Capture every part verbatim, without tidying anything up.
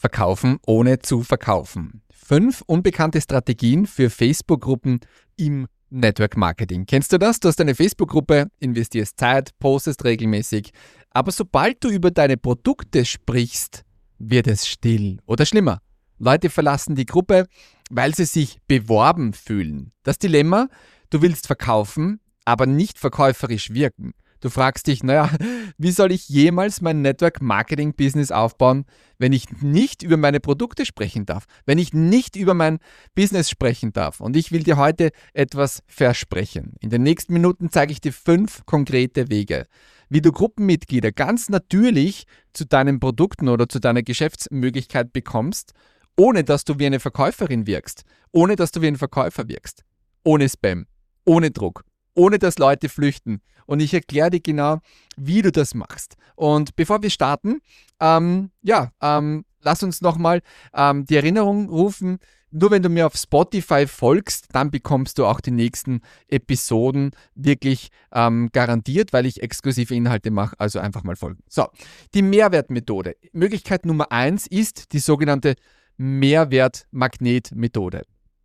Verkaufen ohne zu verkaufen. Fünf unbekannte Strategien für Facebook-Gruppen im Network Marketing. Kennst du das? Du hast eine Facebook-Gruppe, investierst Zeit, postest regelmäßig, aber sobald du über deine Produkte sprichst, wird es still oder schlimmer. Leute verlassen die Gruppe, weil sie sich beworben fühlen. Das Dilemma: Du willst verkaufen, aber nicht verkäuferisch wirken. Du fragst dich, naja, wie soll ich jemals mein Network-Marketing-Business aufbauen, wenn ich nicht über meine Produkte sprechen darf, wenn ich nicht über mein Business sprechen darf? Und ich will dir heute etwas versprechen. In den nächsten Minuten zeige ich dir fünf konkrete Wege, wie du Gruppenmitglieder ganz natürlich zu deinen Produkten oder zu deiner Geschäftsmöglichkeit bekommst, ohne dass du wie eine Verkäuferin wirkst, ohne dass du wie ein Verkäufer wirkst, ohne Spam, ohne Druck, ohne dass Leute flüchten. Und ich erkläre dir genau, wie du das machst. Und bevor wir starten, ähm, ja, ähm, lass uns nochmal ähm, die Erinnerung rufen. Nur wenn du mir auf Spotify folgst, dann bekommst du auch die nächsten Episoden wirklich ähm, garantiert, weil ich exklusive Inhalte mache. Also einfach mal folgen. So, die Mehrwertmethode. Möglichkeit Nummer eins ist die sogenannte Mehrwertmagnetmethode.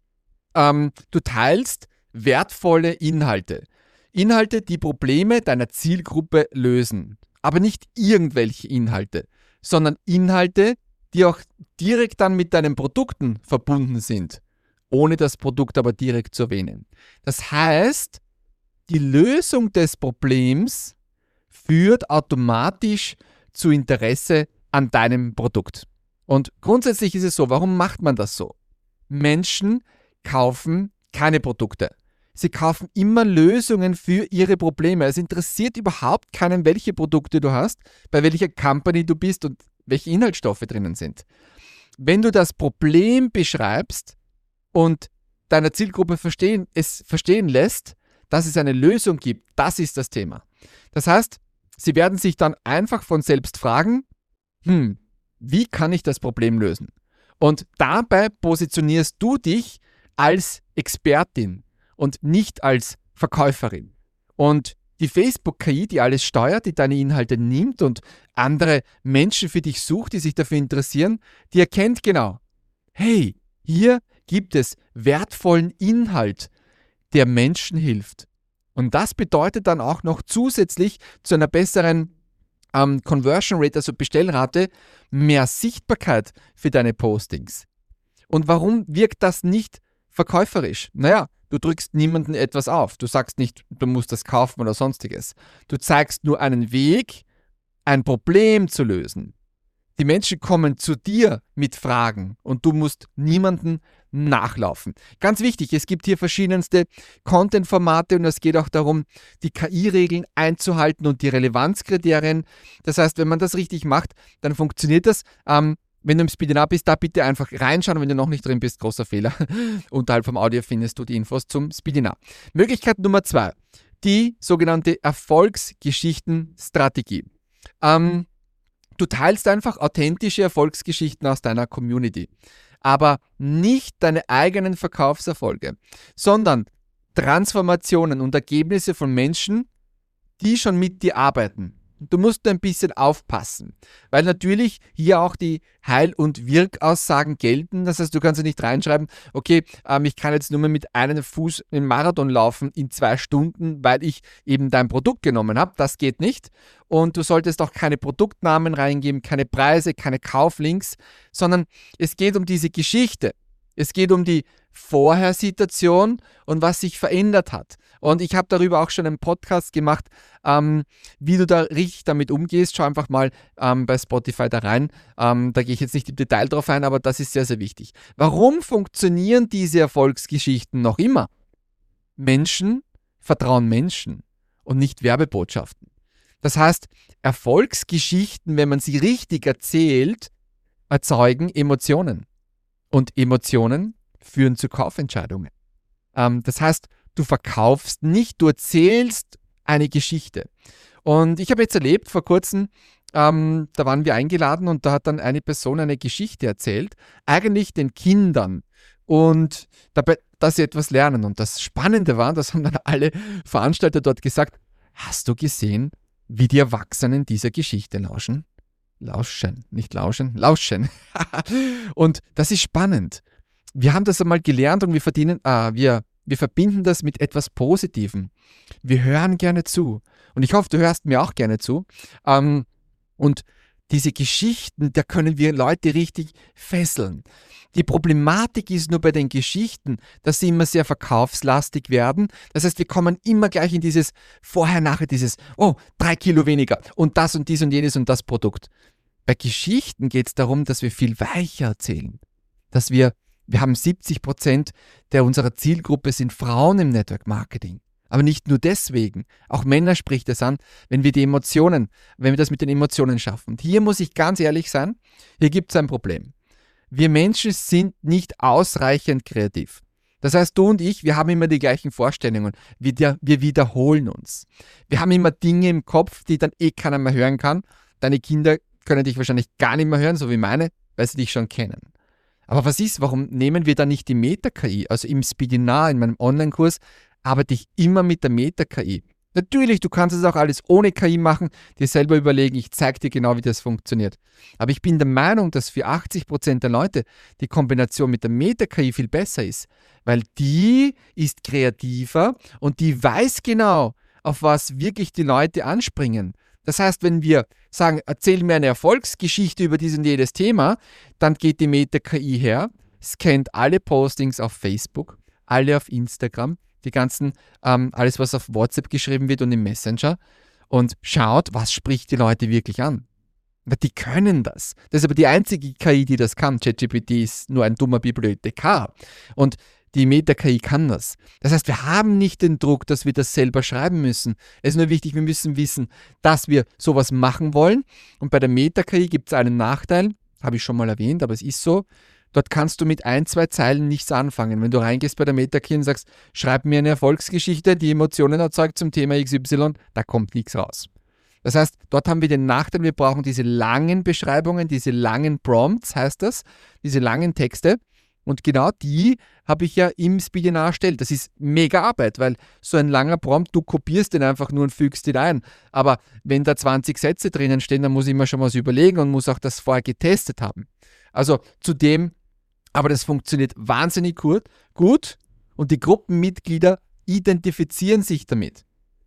Ähm, du teilst wertvolle Inhalte. Inhalte, die Probleme deiner Zielgruppe lösen. Aber nicht irgendwelche Inhalte, sondern Inhalte, die auch direkt dann mit deinen Produkten verbunden sind, ohne das Produkt aber direkt zu erwähnen. Das heißt, die Lösung des Problems führt automatisch zu Interesse an deinem Produkt. Und grundsätzlich ist es so, warum macht man das so? Menschen kaufen keine Produkte. Sie kaufen immer Lösungen für ihre Probleme. Es interessiert überhaupt keinen, welche Produkte du hast, bei welcher Company du bist und welche Inhaltsstoffe drinnen sind. Wenn du das Problem beschreibst und deiner Zielgruppe verstehen, es verstehen lässt, dass es eine Lösung gibt, das ist das Thema. Das heißt, sie werden sich dann einfach von selbst fragen, hm, wie kann ich das Problem lösen? Und dabei positionierst du dich als Expertin und nicht als Verkäuferin. Und die Facebook-K I, die alles steuert, die deine Inhalte nimmt und andere Menschen für dich sucht, die sich dafür interessieren, die erkennt genau, hey, hier gibt es wertvollen Inhalt, der Menschen hilft. Und das bedeutet dann auch noch zusätzlich zu einer besseren ähm, Conversion Rate, also Bestellrate, mehr Sichtbarkeit für deine Postings. Und warum wirkt das nicht verkäuferisch? Naja, du drückst niemandem etwas auf. Du sagst nicht, du musst das kaufen oder sonstiges. Du zeigst nur einen Weg, ein Problem zu lösen. Die Menschen kommen zu dir mit Fragen und du musst niemanden nachlaufen. Ganz wichtig, es gibt hier verschiedenste Content-Formate und es geht auch darum, die K I-Regeln einzuhalten und die Relevanzkriterien. Das heißt, wenn man das richtig macht, dann funktioniert das. Ähm, Wenn du im Speedinar bist, da bitte einfach reinschauen. Wenn du noch nicht drin bist, großer Fehler. Unterhalb vom Audio findest du die Infos zum Speedinar. Möglichkeit Nummer zwei, die sogenannte Erfolgsgeschichtenstrategie. Ähm, du teilst einfach authentische Erfolgsgeschichten aus deiner Community, aber nicht deine eigenen Verkaufserfolge, sondern Transformationen und Ergebnisse von Menschen, die schon mit dir arbeiten. Du musst ein bisschen aufpassen, weil natürlich hier auch die Heil- und Wirkaussagen gelten. Das heißt, du kannst ja nicht reinschreiben, okay, ähm, ich kann jetzt nur mehr mit einem Fuß einen Marathon laufen in zwei Stunden, weil ich eben dein Produkt genommen habe. Das geht nicht. Und du solltest auch keine Produktnamen reingeben, keine Preise, keine Kauflinks, sondern es geht um diese Geschichte. Es geht um die Vorhersituation und was sich verändert hat. Und ich habe darüber auch schon einen Podcast gemacht, ähm, wie du da richtig damit umgehst. Schau einfach mal ähm, bei Spotify da rein. Ähm, da gehe ich jetzt nicht im Detail drauf ein, aber das ist sehr, sehr wichtig. Warum funktionieren diese Erfolgsgeschichten noch immer? Menschen vertrauen Menschen und nicht Werbebotschaften. Das heißt, Erfolgsgeschichten, wenn man sie richtig erzählt, erzeugen Emotionen. Und Emotionen führen zu Kaufentscheidungen. Ähm, das heißt, du verkaufst nicht, du erzählst eine Geschichte. Und ich habe jetzt erlebt, vor kurzem, ähm, da waren wir eingeladen und da hat dann eine Person eine Geschichte erzählt, eigentlich den Kindern. Und dabei, dass sie etwas lernen. Und das Spannende war, das haben dann alle Veranstalter dort gesagt, hast du gesehen, wie die Erwachsenen dieser Geschichte lauschen? Lauschen, nicht lauschen, lauschen. Und das ist spannend. Wir haben das einmal gelernt und wir verdienen, ah, wir, wir verbinden das mit etwas Positivem. Wir hören gerne zu. Und ich hoffe, du hörst mir auch gerne zu. Ähm, und diese Geschichten, da können wir Leute richtig fesseln. Die Problematik ist nur bei den Geschichten, dass sie immer sehr verkaufslastig werden. Das heißt, wir kommen immer gleich in dieses Vorher-Nachher, dieses, oh, drei Kilo weniger und das und dies und jenes und das Produkt. Bei Geschichten geht es darum, dass wir viel weicher erzählen. Dass wir, wir haben siebzig Prozent der unserer Zielgruppe sind Frauen im Network Marketing. Aber nicht nur deswegen. Auch Männer spricht es an, wenn wir die Emotionen, wenn wir das mit den Emotionen schaffen. Und hier muss ich ganz ehrlich sein, hier gibt es ein Problem. Wir Menschen sind nicht ausreichend kreativ. Das heißt, du und ich, wir haben immer die gleichen Vorstellungen. Wir, wir wiederholen uns. Wir haben immer Dinge im Kopf, die dann eh keiner mehr hören kann. Deine Kinder können dich wahrscheinlich gar nicht mehr hören, so wie meine, weil sie dich schon kennen. Aber was ist, warum nehmen wir dann nicht die Meta-K I? Also im Speedinar, in meinem Online-Kurs, arbeite ich immer mit der Meta-K I. Natürlich, du kannst es auch alles ohne K I machen, dir selber überlegen, ich zeige dir genau, wie das funktioniert. Aber ich bin der Meinung, dass für achtzig Prozent der Leute die Kombination mit der Meta-K I viel besser ist, weil die ist kreativer und die weiß genau, auf was wirklich die Leute anspringen. Das heißt, wenn wir sagen, erzähl mir eine Erfolgsgeschichte über dieses und jedes Thema, dann geht die Meta-K I her, scannt alle Postings auf Facebook, alle auf Instagram, die ganzen, ähm, alles was auf WhatsApp geschrieben wird und im Messenger und schaut, was spricht die Leute wirklich an. Die können das. Das ist aber die einzige K I, die das kann. ChatGPT ist nur ein dummer Bibliothekar. Und die Meta-K I kann das. Das heißt, wir haben nicht den Druck, dass wir das selber schreiben müssen. Es ist nur wichtig, wir müssen wissen, dass wir sowas machen wollen. Und bei der Meta-K I gibt es einen Nachteil, habe ich schon mal erwähnt, aber es ist so, dort kannst du mit ein, zwei Zeilen nichts anfangen. Wenn du reingehst bei der Meta-K I und sagst, schreib mir eine Erfolgsgeschichte, die Emotionen erzeugt zum Thema X Y, da kommt nichts raus. Das heißt, dort haben wir den Nachteil, wir brauchen diese langen Beschreibungen, diese langen Prompts, heißt das, diese langen Texte. Und genau die habe ich ja im Speedinar erstellt. Das ist mega Arbeit, weil so ein langer Prompt, du kopierst den einfach nur und fügst ihn ein. Aber wenn da zwanzig Sätze drinnen stehen, dann muss ich mir schon was überlegen und muss auch das vorher getestet haben. Also zudem, aber das funktioniert wahnsinnig gut, gut und die Gruppenmitglieder identifizieren sich damit.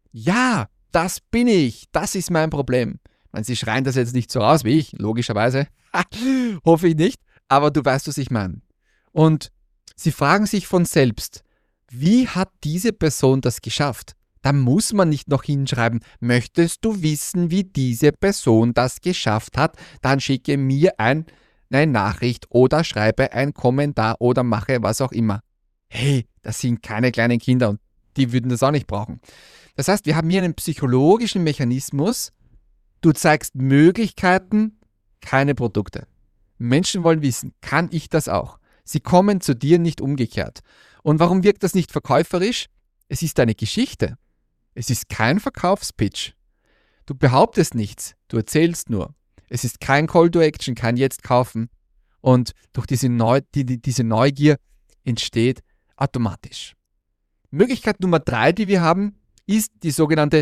Ja, das bin ich, das ist mein Problem. Ich meine, sie schreien das jetzt nicht so raus wie ich, logischerweise. Hoffe ich nicht, aber du weißt, was ich meine. Und sie fragen sich von selbst, wie hat diese Person das geschafft? Da muss man nicht noch hinschreiben, möchtest du wissen, wie diese Person das geschafft hat? Dann schicke mir ein, eine Nachricht oder schreibe einen Kommentar oder mache was auch immer. Hey, das sind keine kleinen Kinder und die würden das auch nicht brauchen. Das heißt, wir haben hier einen psychologischen Mechanismus. Du zeigst Möglichkeiten, keine Produkte. Menschen wollen wissen, kann ich das auch? Sie kommen zu dir, nicht umgekehrt. Und warum wirkt das nicht verkäuferisch? Es ist eine Geschichte. Es ist kein Verkaufspitch. Du behauptest nichts, du erzählst nur. Es ist kein Call to Action, kein Jetzt kaufen. Und durch diese, Neu- die, die, diese Neugier entsteht automatisch. Möglichkeit Nummer drei, die wir haben, ist die sogenannte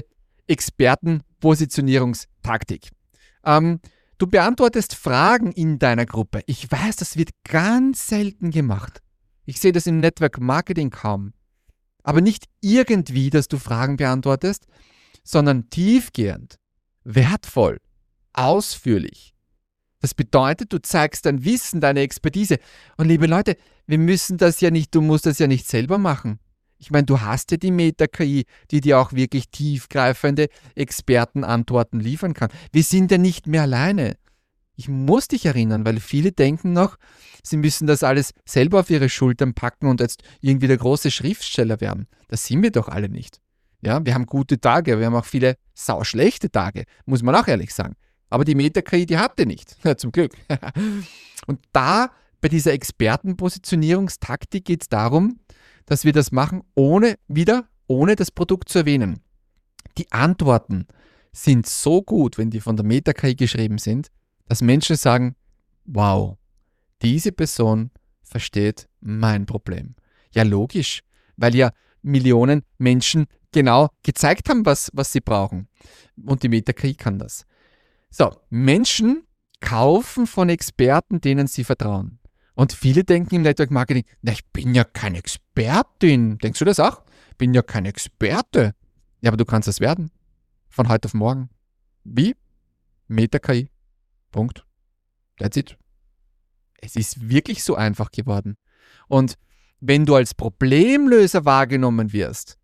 Expertenpositionierungstaktik. Ähm, Du beantwortest Fragen in deiner Gruppe. Ich weiß, das wird ganz selten gemacht. Ich sehe das im Network Marketing kaum. Aber nicht irgendwie, dass du Fragen beantwortest, sondern tiefgehend, wertvoll, ausführlich. Das bedeutet, du zeigst dein Wissen, deine Expertise. Und liebe Leute, wir müssen das ja nicht, du musst das ja nicht selber machen. Ich meine, du hast ja die Meta-K I, die dir auch wirklich tiefgreifende Expertenantworten liefern kann. Wir sind ja nicht mehr alleine. Ich muss dich erinnern, weil viele denken noch, sie müssen das alles selber auf ihre Schultern packen und jetzt irgendwie der große Schriftsteller werden. Das sind wir doch alle nicht. Ja, wir haben gute Tage, wir haben auch viele sauschlechte Tage, muss man auch ehrlich sagen. Aber die Meta-K I, die hatte nicht. Ja, zum Glück. Und da, bei dieser Expertenpositionierungstaktik geht es darum, dass wir das machen, ohne, wieder, ohne das Produkt zu erwähnen. Die Antworten sind so gut, wenn die von der Meta-K I geschrieben sind, dass Menschen sagen, wow, diese Person versteht mein Problem. Ja, logisch, weil ja Millionen Menschen genau gezeigt haben, was, was sie brauchen. Und die Meta-K I kann das. So, Menschen kaufen von Experten, denen sie vertrauen. Und viele denken im Network Marketing, na, ich bin ja keine Expertin. Denkst du das auch? Ich bin ja kein Experte. Ja, aber du kannst es werden. Von heute auf morgen. Wie? Meta-K I. Punkt. That's it. Es ist wirklich so einfach geworden. Und wenn du als Problemlöser wahrgenommen wirst,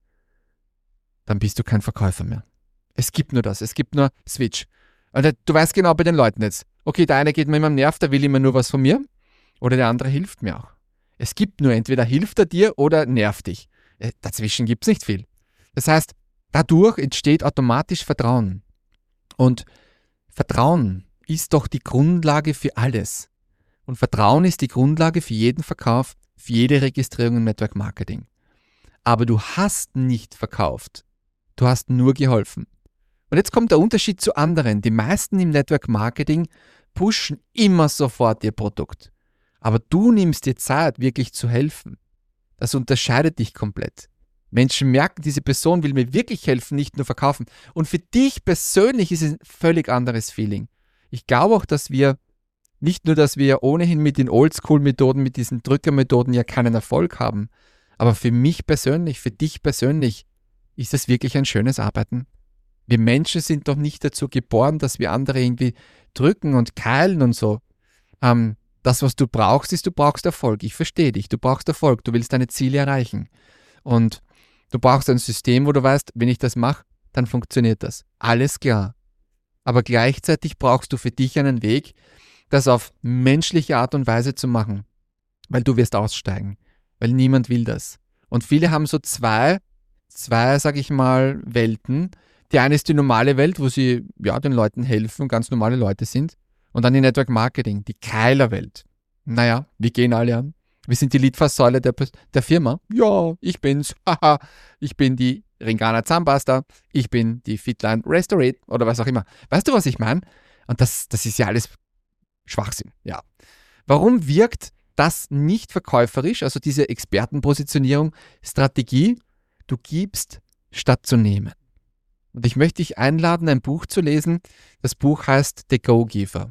dann bist du kein Verkäufer mehr. Es gibt nur das. Es gibt nur Switch. Und du weißt genau bei den Leuten jetzt, okay, der eine geht mir immer am Nerv, der will immer nur was von mir, oder der andere hilft mir auch. Es gibt nur entweder hilft er dir oder nervt dich. Dazwischen gibt es nicht viel. Das heißt, dadurch entsteht automatisch Vertrauen. Und Vertrauen ist doch die Grundlage für alles. Und Vertrauen ist die Grundlage für jeden Verkauf, für jede Registrierung im Network Marketing. Aber du hast nicht verkauft. Du hast nur geholfen. Und jetzt kommt der Unterschied zu anderen. Die meisten im Network Marketing pushen immer sofort ihr Produkt. Aber du nimmst dir Zeit, wirklich zu helfen. Das unterscheidet dich komplett. Menschen merken, diese Person will mir wirklich helfen, nicht nur verkaufen. Und für dich persönlich ist es ein völlig anderes Feeling. Ich glaube auch, dass wir, nicht nur, dass wir ohnehin mit den Oldschool-Methoden, mit diesen Drückermethoden ja keinen Erfolg haben, aber für mich persönlich, für dich persönlich, ist es wirklich ein schönes Arbeiten. Wir Menschen sind doch nicht dazu geboren, dass wir andere irgendwie drücken und keilen und so. Ähm, das, was du brauchst, ist, du brauchst Erfolg. Ich verstehe dich. Du brauchst Erfolg. Du willst deine Ziele erreichen. Und du brauchst ein System, wo du weißt, wenn ich das mache, dann funktioniert das. Alles klar. Aber gleichzeitig brauchst du für dich einen Weg, das auf menschliche Art und Weise zu machen. Weil du wirst aussteigen. Weil niemand will das. Und viele haben so zwei, zwei, sag ich mal, Welten. Die eine ist die normale Welt, wo sie ja, den Leuten helfen, ganz normale Leute sind. Und dann die Network Marketing, die Keilerwelt. Naja, wir gehen alle an. Wir sind die Litfaßsäule der, der Firma. Ja, ich bin's. Haha, ich bin die Ringana Zahnpasta. Ich bin die Fitline Restorate oder was auch immer. Weißt du, was ich meine? Und das, das ist ja alles Schwachsinn. Ja. Warum wirkt das nicht verkäuferisch, also diese Expertenpositionierung, Strategie? Du gibst, statt zu nehmen. Und ich möchte dich einladen, ein Buch zu lesen. Das Buch heißt The Go-Giver.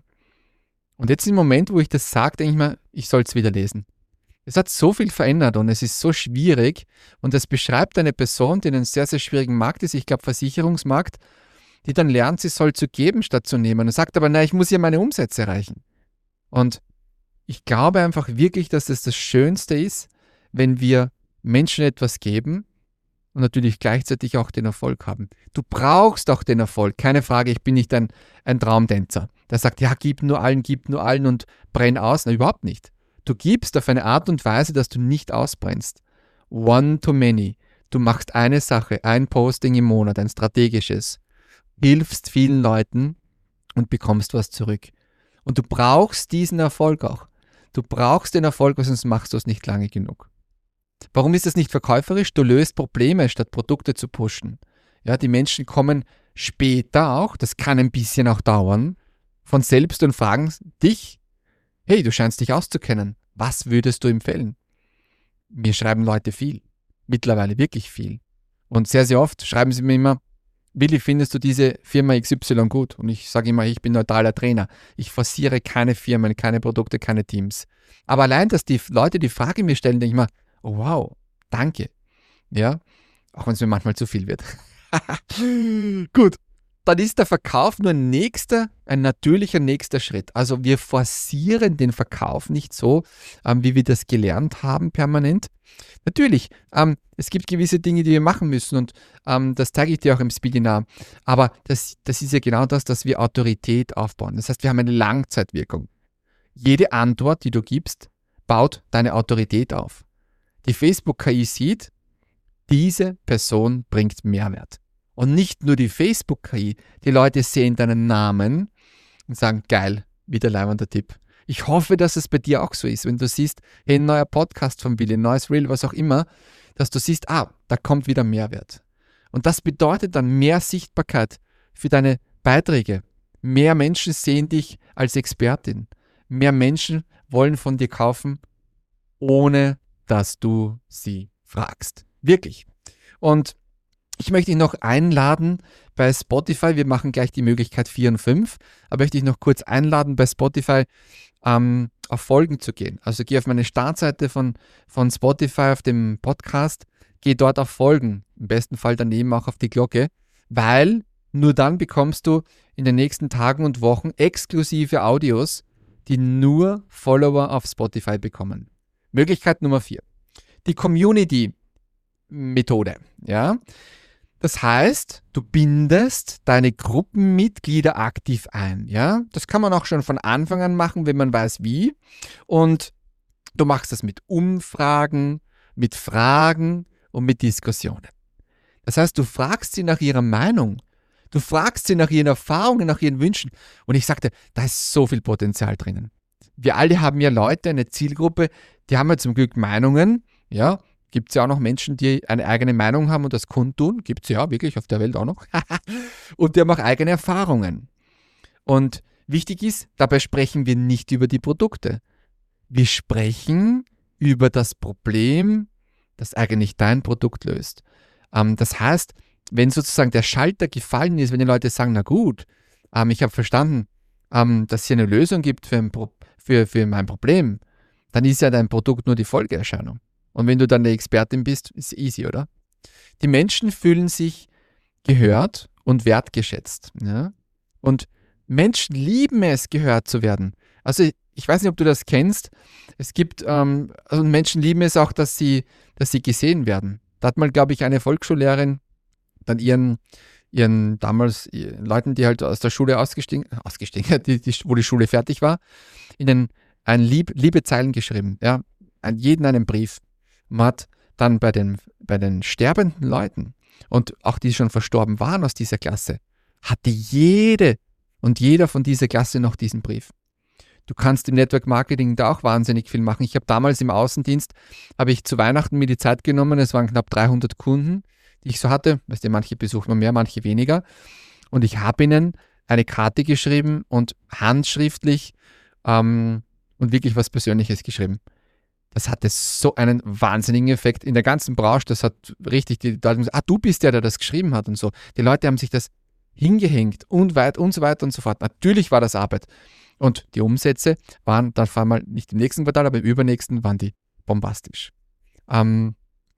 Und jetzt im Moment, wo ich das sage, denke ich mir, ich soll es wieder lesen. Es hat so viel verändert und es ist so schwierig und es beschreibt eine Person, die in einem sehr, sehr schwierigen Markt ist, ich glaube Versicherungsmarkt, die dann lernt, sie soll zu geben statt zu nehmen und sagt aber, nein, ich muss ja meine Umsätze erreichen. Und ich glaube einfach wirklich, dass es das Schönste ist, wenn wir Menschen etwas geben und natürlich gleichzeitig auch den Erfolg haben. Du brauchst auch den Erfolg, keine Frage, ich bin nicht ein, ein Traumtänzer, der sagt, ja, gib nur allen, gib nur allen und brenn aus. Na, überhaupt nicht. Du gibst auf eine Art und Weise, dass du nicht ausbrennst. One to many. Du machst eine Sache, ein Posting im Monat, ein strategisches, hilfst vielen Leuten und bekommst was zurück. Und du brauchst diesen Erfolg auch. Du brauchst den Erfolg, sonst machst du es nicht lange genug. Warum ist das nicht verkäuferisch? Du löst Probleme, statt Produkte zu pushen. Ja, die Menschen kommen später auch, das kann ein bisschen auch dauern, von selbst und fragen dich, hey, du scheinst dich auszukennen, was würdest du empfehlen? Mir schreiben Leute viel, mittlerweile wirklich viel. Und sehr, sehr oft schreiben sie mir immer, Willi, findest du diese Firma X Y gut? Und ich sage immer, ich bin neutraler Trainer. Ich forciere keine Firmen, keine Produkte, keine Teams. Aber allein, dass die Leute die Frage mir stellen, denke ich mir, oh, wow, danke. Ja, auch wenn es mir manchmal zu viel wird. Gut, dann ist der Verkauf nur ein nächster, ein natürlicher nächster Schritt. Also wir forcieren den Verkauf nicht so, ähm, wie wir das gelernt haben permanent. Natürlich, ähm, es gibt gewisse Dinge, die wir machen müssen und ähm, das zeige ich dir auch im Speedinar. Aber das, das ist ja genau das, dass wir Autorität aufbauen. Das heißt, wir haben eine Langzeitwirkung. Jede Antwort, die du gibst, baut deine Autorität auf. Die Facebook-K I sieht, diese Person bringt Mehrwert. Und nicht nur die Facebook-K I, die Leute sehen deinen Namen und sagen, geil, wieder leibender Tipp. Ich hoffe, dass es bei dir auch so ist, wenn du siehst, hey, ein neuer Podcast von Willi, ein neues Reel, was auch immer, dass du siehst, ah, da kommt wieder Mehrwert. Und das bedeutet dann mehr Sichtbarkeit für deine Beiträge. Mehr Menschen sehen dich als Expertin. Mehr Menschen wollen von dir kaufen, ohne dass du sie fragst. Wirklich. Und Ich möchte dich noch einladen bei Spotify. Wir machen gleich die Möglichkeit vier und fünf. Aber möchte ich noch kurz einladen, bei Spotify ähm, auf Folgen zu gehen. Also geh auf meine Startseite von, von Spotify auf dem Podcast, geh dort auf Folgen. Im besten Fall daneben auch auf die Glocke, weil nur dann bekommst du in den nächsten Tagen und Wochen exklusive Audios, die nur Follower auf Spotify bekommen. Möglichkeit Nummer vier. Die Community-Methode. Ja? Das heißt, du bindest deine Gruppenmitglieder aktiv ein. Ja? Das kann man auch schon von Anfang an machen, wenn man weiß wie. Und du machst das mit Umfragen, mit Fragen und mit Diskussionen. Das heißt, du fragst sie nach ihrer Meinung. Du fragst sie nach ihren Erfahrungen, nach ihren Wünschen. Und ich sagte, da ist so viel Potenzial drinnen. Wir alle haben ja Leute, eine Zielgruppe, die haben ja zum Glück Meinungen. Ja, gibt es ja auch noch Menschen, die eine eigene Meinung haben und das kundtun. Gibt es ja wirklich auf der Welt auch noch. Und die haben auch eigene Erfahrungen. Und wichtig ist, dabei sprechen wir nicht über die Produkte. Wir sprechen über das Problem, das eigentlich dein Produkt löst. Ähm, das heißt, wenn sozusagen der Schalter gefallen ist, wenn die Leute sagen, na gut, ähm, ich habe verstanden, ähm, dass es hier eine Lösung gibt für, ein Pro- für, für mein Problem, dann ist ja dein Produkt nur die Folgeerscheinung. Und wenn du dann eine Expertin bist, ist easy, oder? Die Menschen fühlen sich gehört und wertgeschätzt. Ja? Und Menschen lieben es, gehört zu werden. Also ich weiß nicht, ob du das kennst. Es gibt, ähm, also Menschen lieben es auch, dass sie, dass sie gesehen werden. Da hat mal, glaube ich, eine Volksschullehrerin dann ihren, ihren damals ihren Leuten, die halt aus der Schule ausgestiegen, ausgestiegen die, die, wo die Schule fertig war, ihnen ein Lieb, liebe Zeilen geschrieben. Ja? An jeden einen Brief. Man hat dann bei den, bei den sterbenden Leuten und auch die schon verstorben waren aus dieser Klasse, hatte jede und jeder von dieser Klasse noch diesen Brief. Du kannst im Network Marketing da auch wahnsinnig viel machen. Ich habe damals im Außendienst, habe ich zu Weihnachten mir die Zeit genommen, es waren knapp dreihundert Kunden, die ich so hatte. Weißt du, manche besucht man mehr, manche weniger. Und ich habe ihnen eine Karte geschrieben und handschriftlich ähm, und wirklich was Persönliches geschrieben. Das hatte so einen wahnsinnigen Effekt in der ganzen Branche. Das hat richtig die Leute gesagt, ah, du bist der, der das geschrieben hat und so. Die Leute haben sich das hingehängt und weit und so weiter und so fort. Natürlich war das Arbeit. Und die Umsätze waren dann vor allem nicht im nächsten Quartal, aber im übernächsten waren die bombastisch. Ähm,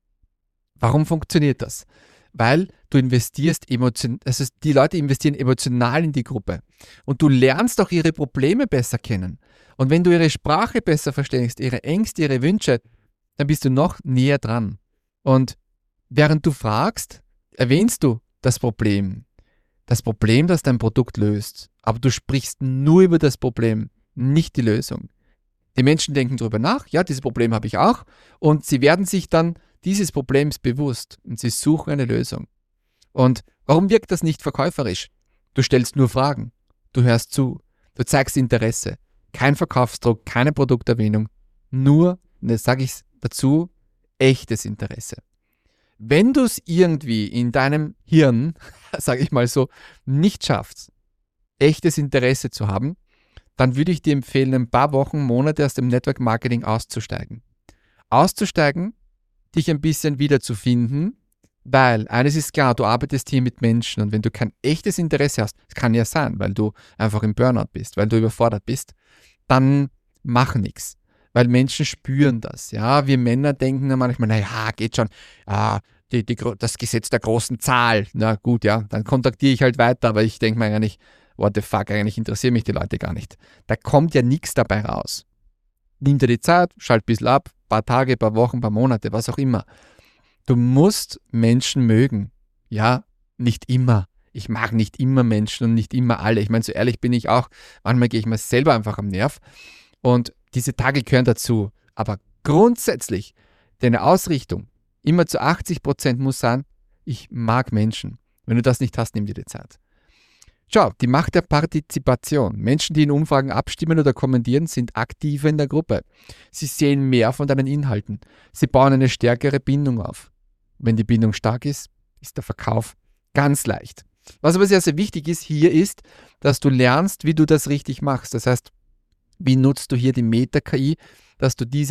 warum funktioniert das? Weil du investierst emotional, also die Leute investieren emotional in die Gruppe. Und du lernst auch ihre Probleme besser kennen. Und wenn du ihre Sprache besser verstehst, ihre Ängste, ihre Wünsche, dann bist du noch näher dran. Und während du fragst, erwähnst du das Problem. Das Problem, das dein Produkt löst. Aber du sprichst nur über das Problem, nicht die Lösung. Die Menschen denken darüber nach, ja, dieses Problem habe ich auch. Und sie werden sich dann dieses Problems bewusst und sie suchen eine Lösung. Und warum wirkt das nicht verkäuferisch? Du stellst nur Fragen, du hörst zu, du zeigst Interesse. Kein Verkaufsdruck, keine Produkterwähnung, nur, und jetzt sage ich es dazu, echtes Interesse. Wenn du es irgendwie in deinem Hirn, sage ich mal so, nicht schaffst, echtes Interesse zu haben, dann würde ich dir empfehlen, ein paar Wochen, Monate aus dem Network Marketing auszusteigen. Auszusteigen, dich ein bisschen wieder zu finden, weil eines ist klar, du arbeitest hier mit Menschen und wenn du kein echtes Interesse hast, das kann ja sein, weil du einfach im Burnout bist, weil du überfordert bist, dann mach nichts. Weil Menschen spüren das. Ja, wir Männer denken dann manchmal, naja, geht schon, ah, die, die, das Gesetz der großen Zahl. Na gut, ja, dann kontaktiere ich halt weiter, aber ich denke mir eigentlich, what the fuck, eigentlich interessieren mich die Leute gar nicht. Da kommt ja nichts dabei raus. Nimm dir die Zeit, schalt ein bisschen ab, paar Tage, paar Wochen, paar Monate, was auch immer. Du musst Menschen mögen. Ja, nicht immer. Ich mag nicht immer Menschen und nicht immer alle. Ich meine, so ehrlich bin ich auch. Manchmal gehe ich mir selber einfach am Nerv. Und diese Tage gehören dazu. Aber grundsätzlich, deine Ausrichtung immer zu achtzig Prozent muss sein, ich mag Menschen. Wenn du das nicht hast, nimm dir die Zeit. Schau, die Macht der Partizipation. Menschen, die in Umfragen abstimmen oder kommentieren, sind aktiver in der Gruppe. Sie sehen mehr von deinen Inhalten. Sie bauen eine stärkere Bindung auf. Wenn die Bindung stark ist, ist der Verkauf ganz leicht. Was aber sehr, sehr wichtig ist, hier ist, dass du lernst, wie du das richtig machst. Das heißt, wie nutzt du hier die Meta-K I, dass du diese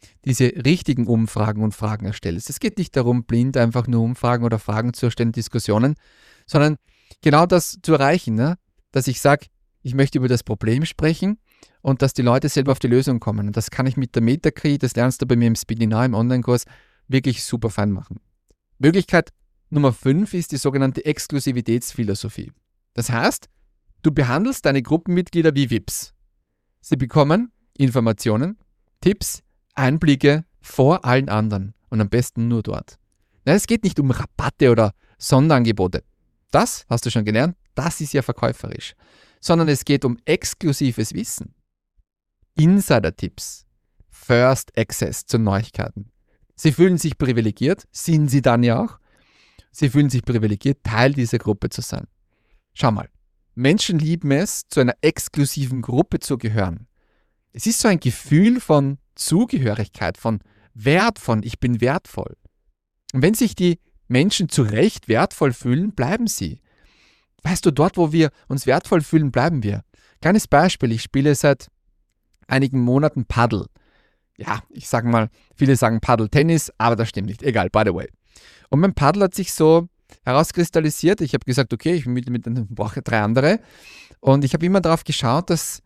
diese richtigen Umfragen und Fragen erstellst. Es geht nicht darum, blind einfach nur Umfragen oder Fragen zu erstellen, Diskussionen, sondern genau das zu erreichen, ne? Dass ich sage, ich möchte über das Problem sprechen und dass die Leute selber auf die Lösung kommen. Und das kann ich mit der Meta-K I, das lernst du bei mir im Speedy Now im Online-Kurs, wirklich super fein machen. Möglichkeit Nummer fünf ist die sogenannte Exklusivitätsphilosophie. Das heißt, du behandelst deine Gruppenmitglieder wie V I Ps. Sie bekommen Informationen, Tipps, Einblicke vor allen anderen und am besten nur dort. Ja, es geht nicht um Rabatte oder Sonderangebote. Das, hast du schon gelernt, das ist ja verkäuferisch. Sondern es geht um exklusives Wissen. Insider-Tipps, First Access zu Neuigkeiten. Sie fühlen sich privilegiert, sind sie dann ja auch. Sie fühlen sich privilegiert, Teil dieser Gruppe zu sein. Schau mal, Menschen lieben es, zu einer exklusiven Gruppe zu gehören. Es ist so ein Gefühl von Zugehörigkeit, von Wert, von ich bin wertvoll. Und wenn sich die Menschen zu Recht wertvoll fühlen, bleiben sie. Weißt du, dort, wo wir uns wertvoll fühlen, bleiben wir. Kleines Beispiel, ich spiele seit einigen Monaten Paddel. Ja, ich sage mal, viele sagen Paddel-Tennis, aber das stimmt nicht. Egal, by the way. Und mein Paddel hat sich so herauskristallisiert. Ich habe gesagt, okay, ich mit, mit brauche drei andere. Und ich habe immer darauf geschaut, dass,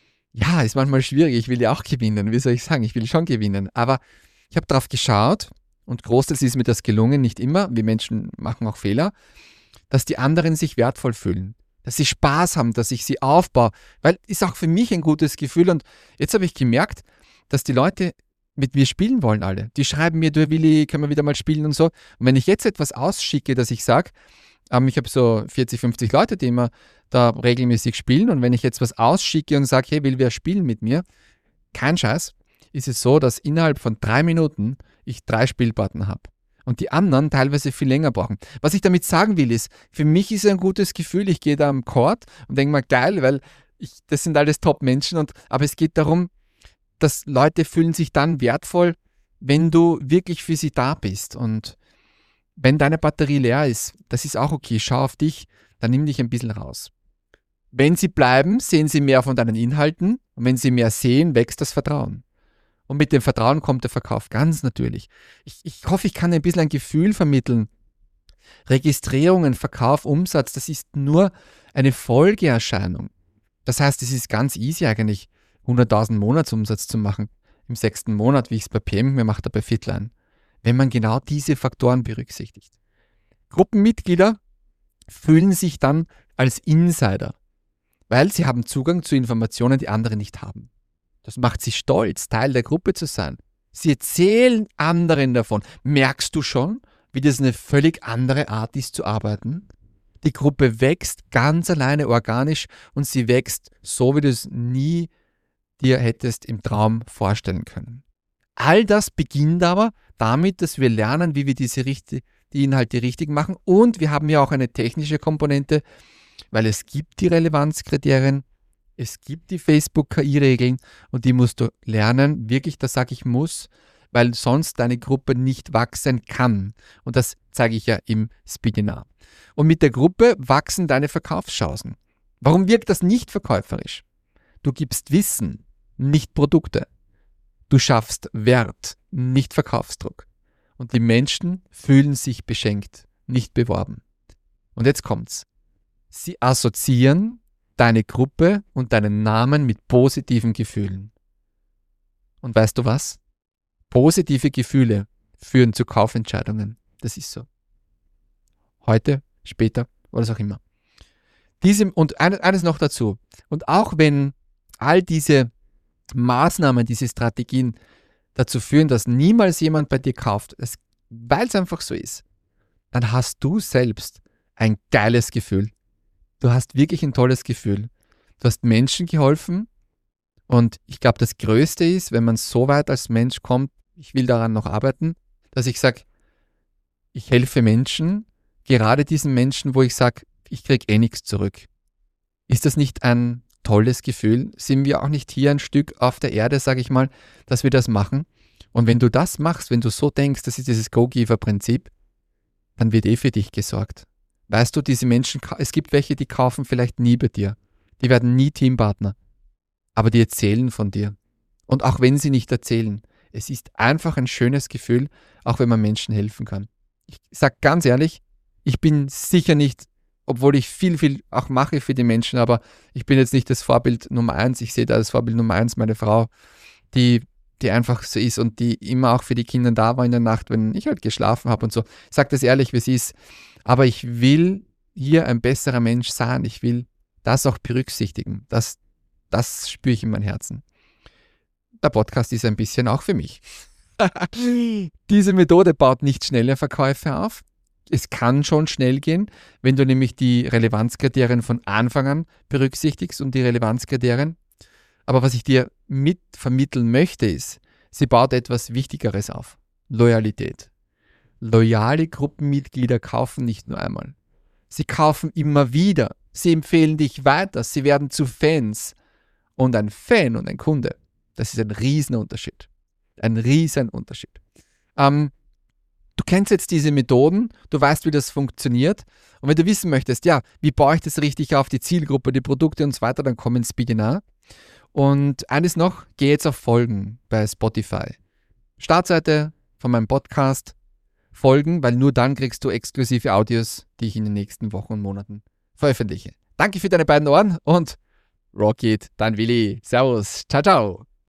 ja, ist manchmal schwierig, ich will ja auch gewinnen. Wie soll ich sagen? Ich will schon gewinnen. Aber ich habe darauf geschaut, und großteils ist mir das gelungen, nicht immer, wir Menschen machen auch Fehler, dass die anderen sich wertvoll fühlen, dass sie Spaß haben, dass ich sie aufbaue, weil ist auch für mich ein gutes Gefühl. Und jetzt habe ich gemerkt, dass die Leute mit mir spielen wollen alle. Die schreiben mir, du Willi, können wir wieder mal spielen und so. Und wenn ich jetzt etwas ausschicke, dass ich sage, ähm, ich habe so vierzig, fünfzig Leute, die immer da regelmäßig spielen, und wenn ich jetzt was ausschicke und sage, hey, will wer spielen mit mir? Kein Scheiß, ist es so, dass innerhalb von drei Minuten ich drei Spielpartner habe. Und die anderen teilweise viel länger brauchen. Was ich damit sagen will, ist, für mich ist es ein gutes Gefühl, ich gehe da am Court und denke mal, geil, weil ich, das sind alles Top-Menschen, und, aber es geht darum, dass Leute fühlen sich dann wertvoll, wenn du wirklich für sie da bist. Und wenn deine Batterie leer ist, das ist auch okay, schau auf dich, dann nimm dich ein bisschen raus. Wenn sie bleiben, sehen sie mehr von deinen Inhalten, und wenn sie mehr sehen, wächst das Vertrauen. Und mit dem Vertrauen kommt der Verkauf, ganz natürlich. Ich, ich hoffe, ich kann ein bisschen ein Gefühl vermitteln. Registrierungen, Verkauf, Umsatz, das ist nur eine Folgeerscheinung. Das heißt, es ist ganz easy eigentlich, hunderttausend Monatsumsatz zu machen im sechsten Monat, wie ich es bei P M mir mache, bei Fitline, wenn man genau diese Faktoren berücksichtigt. Gruppenmitglieder fühlen sich dann als Insider, weil sie haben Zugang zu Informationen, die andere nicht haben. Das macht sie stolz, Teil der Gruppe zu sein. Sie erzählen anderen davon. Merkst du schon, wie das eine völlig andere Art ist zu arbeiten? Die Gruppe wächst ganz alleine organisch, und sie wächst so, wie du es nie dir hättest im Traum vorstellen können. All das beginnt aber damit, dass wir lernen, wie wir diese richtig, die Inhalte richtig machen, und wir haben ja auch eine technische Komponente, weil es gibt die Relevanzkriterien, es gibt die Facebook-K I-Regeln, und die musst du lernen, wirklich, das sage ich muss, weil sonst deine Gruppe nicht wachsen kann. Und das zeige ich ja im Speedy Now. Und mit der Gruppe wachsen deine Verkaufschancen. Warum wirkt das nicht verkäuferisch? Du gibst Wissen, nicht Produkte. Du schaffst Wert, nicht Verkaufsdruck. Und die Menschen fühlen sich beschenkt, nicht beworben. Und jetzt kommt's. Sie assoziieren deine Gruppe und deinen Namen mit positiven Gefühlen. Und weißt du was? Positive Gefühle führen zu Kaufentscheidungen. Das ist so. Heute, später, was auch immer. Diese, und eines noch dazu. Und auch wenn all diese Maßnahmen, diese Strategien dazu führen, dass niemals jemand bei dir kauft, weil es einfach so ist, dann hast du selbst ein geiles Gefühl. Du hast wirklich ein tolles Gefühl. Du hast Menschen geholfen, und ich glaube, das Größte ist, wenn man so weit als Mensch kommt, ich will daran noch arbeiten, dass ich sage, ich helfe Menschen, gerade diesen Menschen, wo ich sage, ich kriege eh nichts zurück. Ist das nicht ein tolles Gefühl? Sind wir auch nicht hier ein Stück auf der Erde, sage ich mal, dass wir das machen? Und wenn du das machst, wenn du so denkst, das ist dieses Go-Giver-Prinzip, dann wird eh für dich gesorgt. Weißt du, diese Menschen, es gibt welche, die kaufen vielleicht nie bei dir. Die werden nie Teampartner. Aber die erzählen von dir. Und auch wenn sie nicht erzählen, Es ist einfach ein schönes Gefühl, auch wenn man Menschen helfen kann. Ich sage ganz ehrlich, ich bin sicher nicht, obwohl ich viel, viel auch mache für die Menschen, aber ich bin jetzt nicht das Vorbild Nummer eins. Ich sehe da das Vorbild Nummer eins, meine Frau, die, die einfach so ist und die immer auch für die Kinder da war in der Nacht, wenn ich halt geschlafen habe und so. Ich sage das ehrlich, wie es ist. Aber ich will hier ein besserer Mensch sein. Ich will das auch berücksichtigen. Das, das spüre ich in meinem Herzen. Der Podcast ist ein bisschen auch für mich. Diese Methode baut nicht schnelle Verkäufe auf. Es kann schon schnell gehen, wenn du nämlich die Relevanzkriterien von Anfang an berücksichtigst und die Relevanzkriterien. Aber was ich dir mit vermitteln möchte, ist, sie baut etwas Wichtigeres auf. Loyalität. Loyale Gruppenmitglieder kaufen nicht nur einmal. Sie kaufen immer wieder. Sie empfehlen dich weiter. Sie werden zu Fans. Und ein Fan und ein Kunde, das ist ein Riesenunterschied. Ein Riesenunterschied. Ähm, du kennst jetzt diese Methoden, du weißt, wie das funktioniert. Und wenn du wissen möchtest, ja, wie baue ich das richtig auf, die Zielgruppe, die Produkte und so weiter, dann komm ins Webinar. Und eines noch, geh jetzt auf Folgen bei Spotify. Startseite von meinem Podcast, Folgen, weil nur dann kriegst du exklusive Audios, die ich in den nächsten Wochen und Monaten veröffentliche. Danke für deine beiden Ohren und Rock it, dein Willi. Servus, ciao, ciao.